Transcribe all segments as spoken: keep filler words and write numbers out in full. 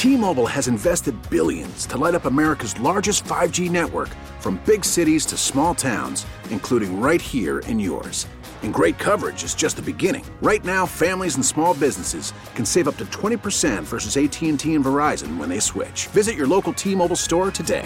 T-Mobile has invested billions to light up America's largest five G network, from big cities to small towns, including right here in yours. And great coverage is just the beginning. Right now, families and small businesses can save up to twenty percent versus A T and T and Verizon when they switch. Visit your local T-Mobile store today.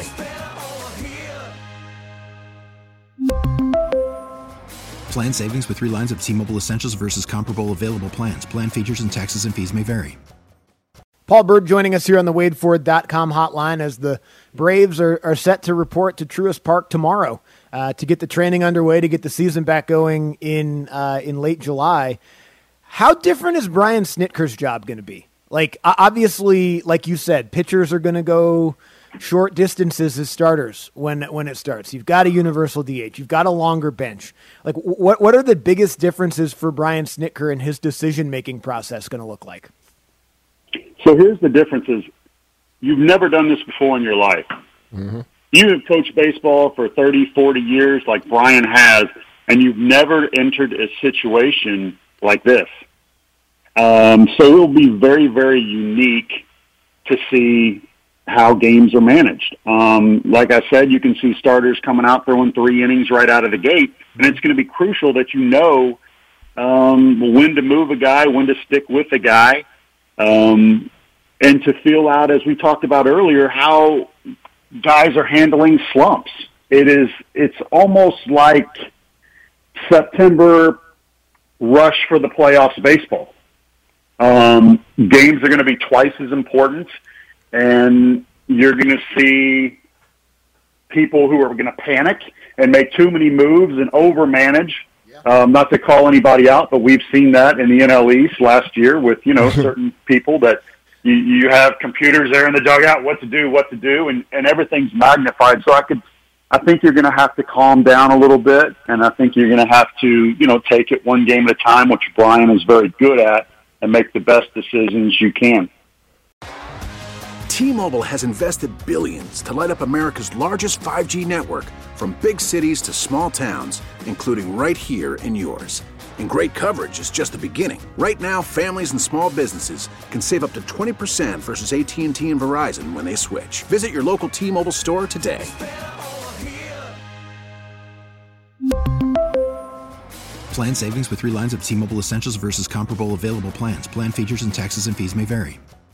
Plan savings with three lines of T-Mobile Essentials versus comparable available plans. Plan features and taxes and fees may vary. Paul Bird joining us here on the Wade Ford dot com hotline as the Braves are, are set to report to Truist Park tomorrow uh, to get the training underway, to get the season back going in uh, in late July. How different is Brian Snitker's job going to be? Like, obviously, like you said, pitchers are going to go short distances as starters when when it starts. You've got a universal D H. You've got a longer bench. Like, what what are the biggest differences for Brian Snitker and his decision-making process going to look like? So here's the difference is you've never done this before in your life. Mm-hmm. You have coached baseball for thirty, forty years like Brian has, and you've never entered a situation like this. Um, so it'll be very, very unique to see how games are managed. Um, like I said, you can see starters coming out throwing three innings right out of the gate, and it's going to be crucial that you know um, when to move a guy, when to stick with a guy, um, and to feel out, as we talked about earlier, how guys are handling slumps. It is, it's almost like September rush for the playoffs baseball. Um, games are going to be twice as important, and you're going to see people who are going to panic and make too many moves and overmanage. Yeah. Um, not to call anybody out, but we've seen that in the N L East last year with, you know, certain people that you, you have computers there in the dugout, what to do, what to do, and, and everything's magnified. So I could, I think you're going to have to calm down a little bit, and I think you're going to have to, you know, take it one game at a time, which Brian is very good at, and make the best decisions you can. T-Mobile has invested billions to light up America's largest five G network, from big cities to small towns, including right here in yours. And great coverage is just the beginning. Right now, families and small businesses can save up to twenty percent versus A T and T and Verizon when they switch. Visit your local T-Mobile store today. Plan savings with three lines of T-Mobile Essentials versus comparable available plans. Plan features and taxes and fees may vary.